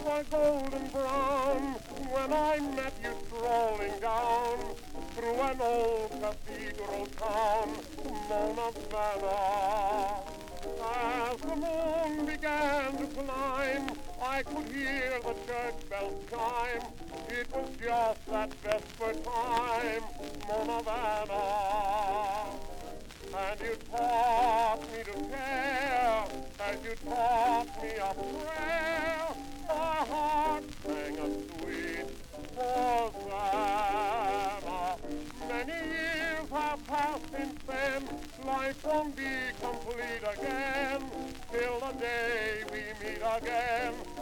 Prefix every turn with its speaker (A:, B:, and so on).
A: were golden brown when I met you strolling down through an old cathedral town, Mona Vanna. As the moon began to climb, I could hear the church bells chime. It was just that vesper time, Mona Vanna. And you taught me to care, as you taught me a prayer. My heart sang a sweet hosanna. Many years have passed since then, life won't be complete again, till the day we meet again.